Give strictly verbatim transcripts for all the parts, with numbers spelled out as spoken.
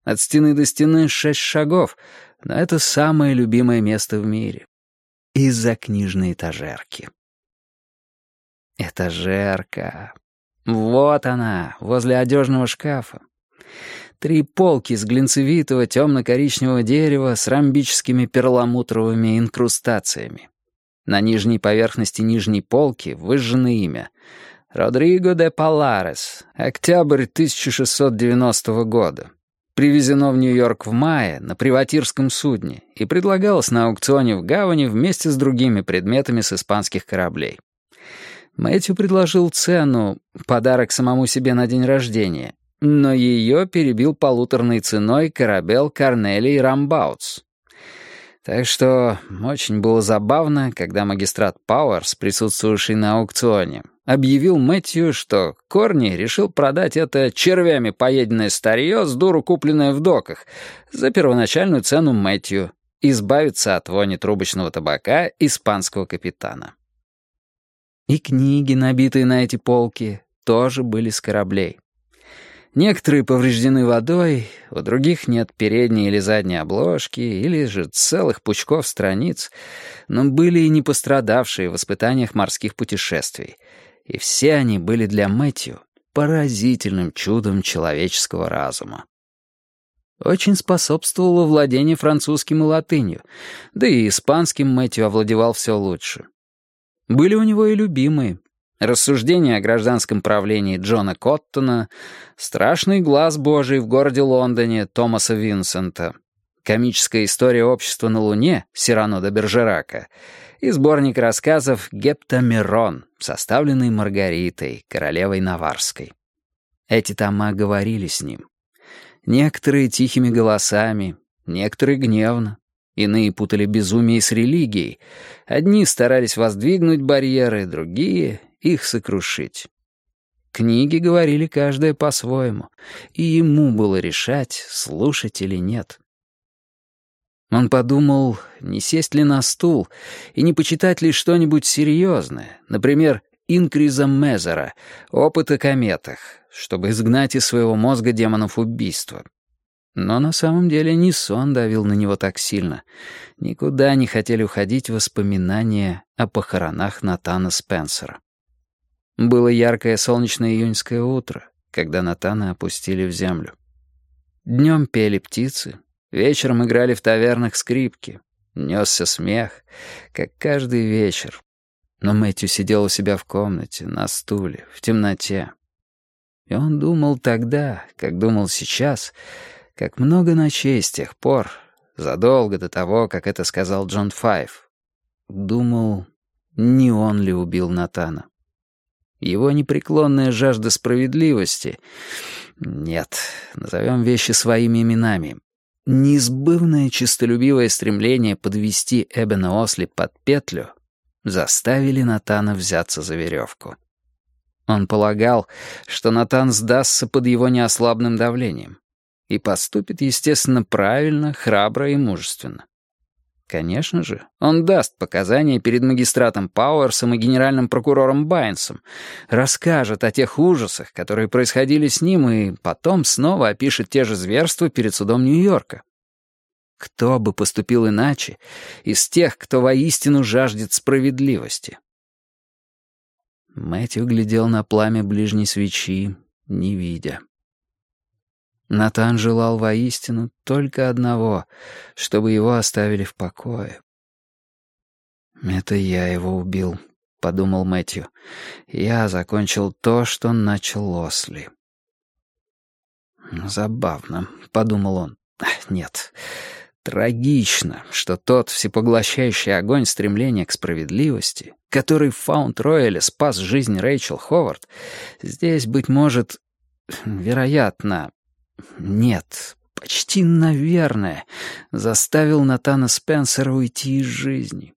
От стены до стены шесть шагов, но это самое любимое место в мире. Из-за книжной этажерки. Этажерка. Вот она, возле одежного шкафа. Три полки с глинцевитого темно-коричневого дерева с ромбическими перламутровыми инкрустациями. На нижней поверхности нижней полки выжжено имя. Родриго де Паларес, октябрь тысяча шестьсот девяностого года. Привезено в Нью-Йорк в мае на приватирском судне и предлагалось на аукционе в гавани вместе с другими предметами с испанских кораблей. Мэтью предложил цену, подарок самому себе на день рождения, но ее перебил полуторной ценой корабель Корнелий Рамбаутс. Так что очень было забавно, когда магистрат Пауэрс, присутствовавший на аукционе, объявил Мэтью, что Корни решил продать это червями поеденное старье с дуру купленное в доках за первоначальную цену Мэтью, избавиться от вони трубочного табака испанского капитана. И книги, набитые на эти полки, тоже были с кораблей. Некоторые повреждены водой, у других нет передней или задней обложки, или же целых пучков страниц, но были и не пострадавшие в испытаниях морских путешествий, и все они были для Мэтью поразительным чудом человеческого разума. Очень способствовало владение французским и латынью, да и испанским Мэтью овладевал все лучше. Были у него и любимые. Рассуждения о гражданском правлении Джона Коттона, «Страшный глаз Божий» в городе Лондоне Томаса Винсента, комическая история общества на Луне Сирано де Бержерака и сборник рассказов «Гептамирон», составленный Маргаритой, королевой Наварской. Эти тома говорили с ним. Некоторые тихими голосами, некоторые гневно. Иные путали безумие с религией. Одни старались воздвигнуть барьеры, другие — их сокрушить. Книги говорили каждая по-своему, и ему было решать, слушать или нет. Он подумал, не сесть ли на стул и не почитать ли что-нибудь серьезное, например, Инкриза Мезера, «Опыт о кометах», чтобы изгнать из своего мозга демонов убийства. Но на самом деле не сон давил на него так сильно. Никуда не хотели уходить воспоминания о похоронах Натана Спенсера. Было яркое солнечное июньское утро, когда Натана опустили в землю. Днем пели птицы, вечером играли в тавернах скрипки. Несся смех, как каждый вечер. Но Мэтью сидел у себя в комнате, на стуле, в темноте. И он думал тогда, как думал сейчас, как много ночей с тех пор, задолго до того, как это сказал Джон Файв. Думал, не он ли убил Натана. Его непреклонная жажда справедливости, нет, назовем вещи своими именами, неизбывное честолюбивое стремление подвести Эбена Осли под петлю заставили Натана взяться за веревку. Он полагал, что Натан сдастся под его неослабным давлением и поступит, естественно, правильно, храбро и мужественно. Конечно же, он даст показания перед магистратом Пауэрсом и генеральным прокурором Байнсом, расскажет о тех ужасах, которые происходили с ним, и потом снова опишет те же зверства перед судом Нью-Йорка. Кто бы поступил иначе из тех, кто воистину жаждет справедливости? Мэтью глядел на пламя ближней свечи, не видя. Натан желал воистину только одного, чтобы его оставили в покое. «Это я его убил», — подумал Мэтью. «Я закончил то, что начал Осли». «Забавно», — подумал он. «Нет, трагично, что тот всепоглощающий огонь стремления к справедливости, который в Фаунд-Рояле спас жизнь Рэйчел Ховард, здесь, быть может, вероятно, нет, почти наверное, заставил Натана Спенсера уйти из жизни».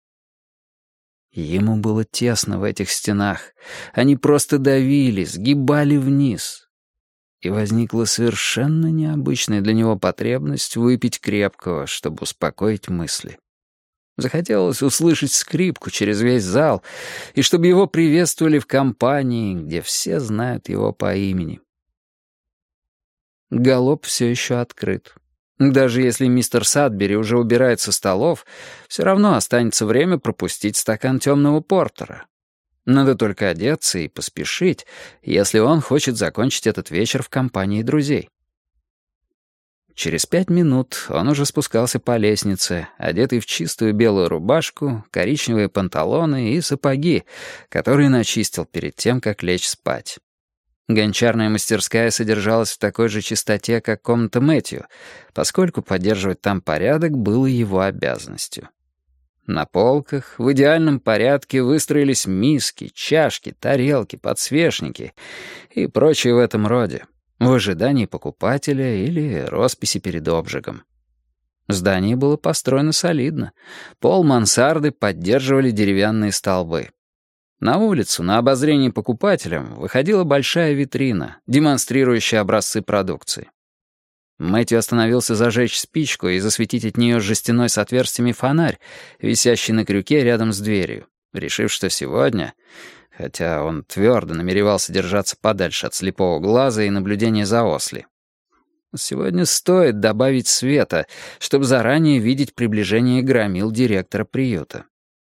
Ему было тесно в этих стенах. Они просто давили, сгибали вниз. И возникла совершенно необычная для него потребность выпить крепкого, чтобы успокоить мысли. Захотелось услышать скрипку через весь зал, и чтобы его приветствовали в компании, где все знают его по имени. Галоп все еще открыт. Даже если мистер Садбери уже убирает со столов, все равно останется время пропустить стакан темного портера. Надо только одеться и поспешить, если он хочет закончить этот вечер в компании друзей. Через пять минут он уже спускался по лестнице, одетый в чистую белую рубашку, коричневые панталоны и сапоги, которые начистил перед тем, как лечь спать. Гончарная мастерская содержалась в такой же чистоте, как комната Мэтью, поскольку поддерживать там порядок было его обязанностью. На полках в идеальном порядке выстроились миски, чашки, тарелки, подсвечники и прочее в этом роде, в ожидании покупателя или росписи перед обжигом. Здание было построено солидно. Пол мансарды поддерживали деревянные столбы. На улицу, на обозрение покупателям, выходила большая витрина, демонстрирующая образцы продукции. Мэтью остановился зажечь спичку и засветить от нее жестяной с отверстиями фонарь, висящий на крюке рядом с дверью, решив, что сегодня, хотя он твердо намеревался держаться подальше от слепого глаза и наблюдения за осли, сегодня стоит добавить света, чтобы заранее видеть приближение громил директора приюта.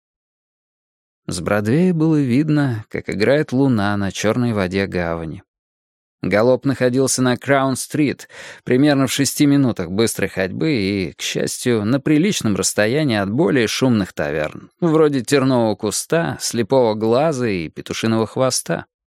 С Бродвея было видно, как играет луна на черной воде гавани. Галоп находился на Краун-стрит, примерно в шести минутах быстрой ходьбы и, к счастью, на приличном расстоянии от более шумных таверн, вроде тернового куста, слепого глаза и петушиного хвоста.